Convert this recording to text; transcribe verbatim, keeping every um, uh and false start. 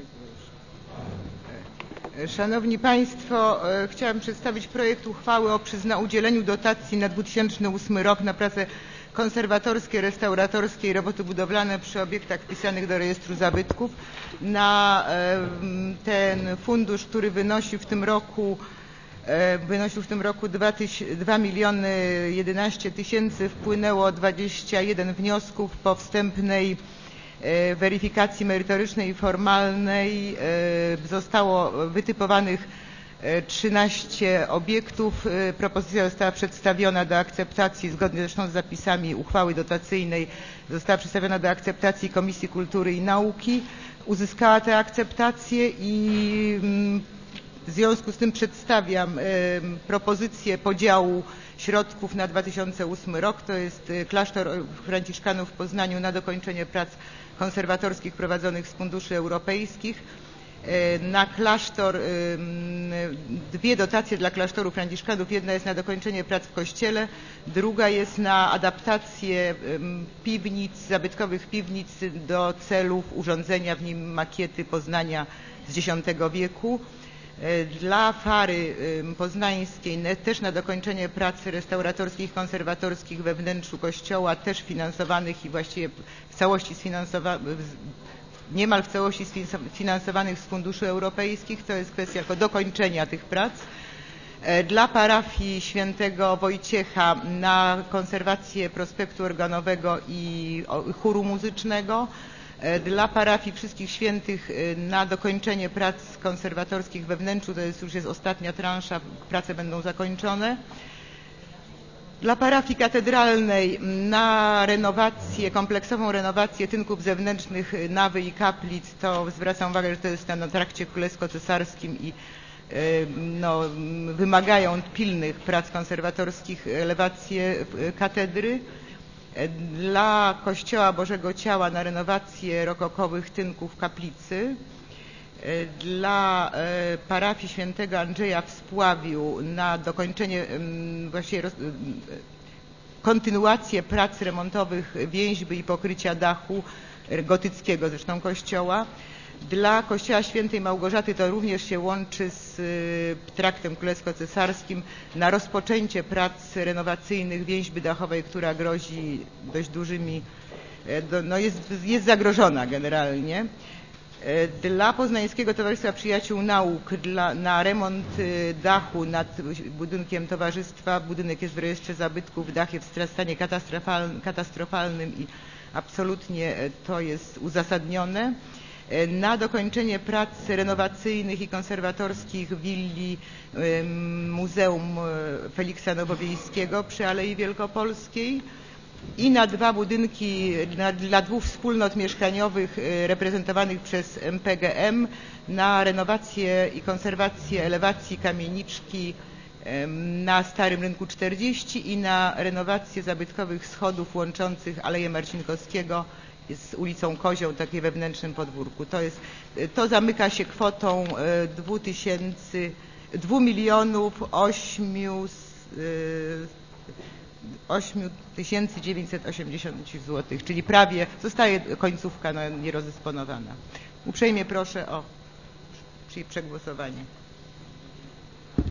Szanowni Państwo, chciałam przedstawić projekt uchwały o przyzna udzieleniu dotacji na dwa tysiące ósmy rok na prace konserwatorskie, restauratorskie i roboty budowlane przy obiektach wpisanych do rejestru zabytków na ten fundusz, który wynosi w tym roku wynosił w tym roku dwa miliony jedenaście tysięcy. Wpłynęło dwadzieścia jeden wniosków. Po wstępnej weryfikacji merytorycznej i formalnej zostało wytypowanych trzynaście obiektów. Propozycja została przedstawiona do akceptacji, zgodnie zresztą z zapisami uchwały dotacyjnej, została przedstawiona do akceptacji Komisji Kultury i Nauki. Uzyskała tę akceptację i w związku z tym przedstawiam propozycję podziału środków na dwa tysiące ósmy rok. To jest klasztor Franciszkanów w Poznaniu na dokończenie prac konserwatorskich prowadzonych z funduszy europejskich. Na klasztor, dwie dotacje dla klasztoru Franciszkanów. Jedna jest na dokończenie prac w kościele, druga jest na adaptację piwnic, zabytkowych piwnic do celów urządzenia w nim makiety Poznania z dziesiątego wieku. Dla Fary Poznańskiej też na dokończenie prac restauratorskich i konserwatorskich we wnętrzu kościoła, też finansowanych i właściwie w całości sfinansowanych, niemal w całości sfinansowanych z funduszy europejskich. To jest kwestia tylko dokończenia tych prac. Dla parafii Świętego Wojciecha na konserwację prospektu organowego i chóru muzycznego. Dla parafii Wszystkich Świętych na dokończenie prac konserwatorskich we wnętrzu, to jest już jest ostatnia transza, prace będą zakończone. Dla parafii katedralnej na renowację, kompleksową renowację tynków zewnętrznych nawy i kaplic, to zwracam uwagę, że to jest na trakcie królewsko-cesarskim i no, wymagają pilnych prac konserwatorskich elewacje katedry. Dla Kościoła Bożego Ciała na renowację rokokowych tynków kaplicy. Dla parafii Świętego Andrzeja w Spławiu na dokończenie, właściwie kontynuację prac remontowych więźby i pokrycia dachu gotyckiego zresztą kościoła. Dla Kościoła Świętej Małgorzaty, to również się łączy z traktem królewsko-cesarskim, na rozpoczęcie prac renowacyjnych więźby dachowej, która grozi dość dużymi, no jest, jest zagrożona generalnie. Dla Poznańskiego Towarzystwa Przyjaciół Nauk dla, na remont dachu nad budynkiem towarzystwa. Budynek jest w rejestrze zabytków, dach jest w stanie katastrofalnym, katastrofalnym i absolutnie to jest uzasadnione. Na dokończenie prac renowacyjnych i konserwatorskich willi Muzeum Feliksa Nowowiejskiego przy Alei Wielkopolskiej i na dwa budynki na, dla dwóch wspólnot mieszkaniowych reprezentowanych przez M P G M na renowację i konserwację elewacji kamieniczki na Starym Rynku czterdzieści i na renowację zabytkowych schodów łączących Aleję Marcinkowskiego z ulicą Kozią, takiej wewnętrznym podwórku. To jest, to zamyka się kwotą dwóch milionów ośmiu tysięcy dziewięćset osiemdziesiąt złotych, czyli prawie zostaje końcówka no, nierozysponowana. Uprzejmie proszę o przegłosowanie.